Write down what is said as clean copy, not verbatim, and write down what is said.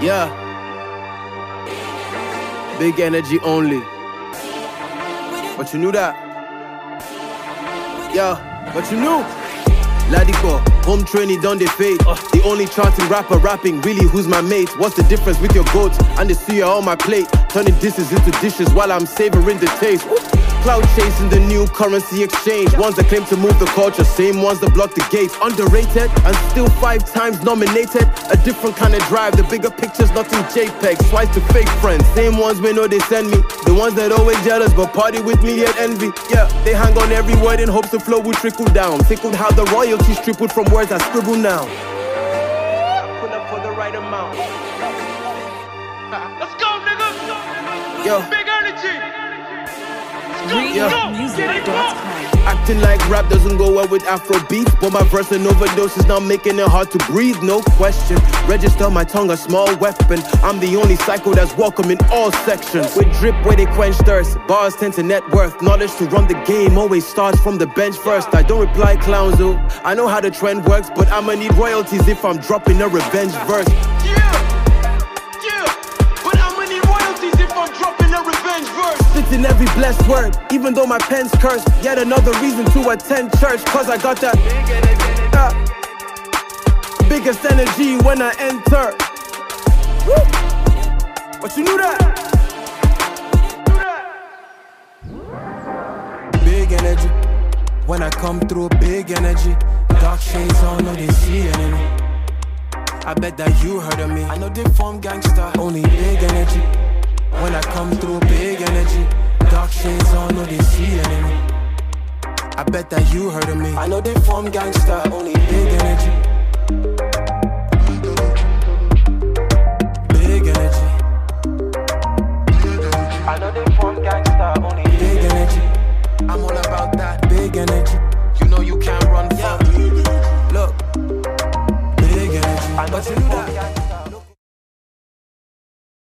Yeah. Big energy only. But you knew that? Yeah, but you knew? Ladiko, home training done they fade. The only chanting rapper rapping, really who's my mate? What's the difference with your goats and the suya on my plate? Turning dishes into dishes while I'm savoring the taste. Cloud chasing the new currency exchange. Ones that claim to move the culture, same ones that block the gates. Underrated and still 5 times nominated. A different kind of drive, the bigger picture's not in JPEG. Swipe to fake friends, same ones we know they send me. The ones that always jealous but party with me yet envy. Yeah, they hang on every word in hopes the flow will trickle down. Tickled how the royalties tripled from words I scribble now. Pull up for the right amount. Let's go, nigga! Yo. Big energy! Acting like rap doesn't go well with Afro beats, but my verse and overdose is now making it hard to breathe, no question. Register my tongue a small weapon. I'm the only psycho that's welcome in all sections. With drip where they quench thirst, bars tend to net worth. Knowledge to run the game always starts from the bench first. I don't reply clowns though, I know how the trend works, but I'ma need royalties if I'm dropping a revenge verse. Spitting every blessed word, even though my pen's cursed. Yet another reason to attend church, cause I got that biggest energy when I enter. Woo! But you knew that? Big energy, when I come through, big energy. Dark shades on, no they see enemy. I bet that you heard of me. I know they form gangster, only big energy. When I come through, big energy. Dark shades on, no they see enemy. I bet that you heard of me. I know they form gangster, only big energy. Big energy. I know they form gangster, only big energy. I'm all about that big energy. You know you can't run from. Look, big energy. But you knew that.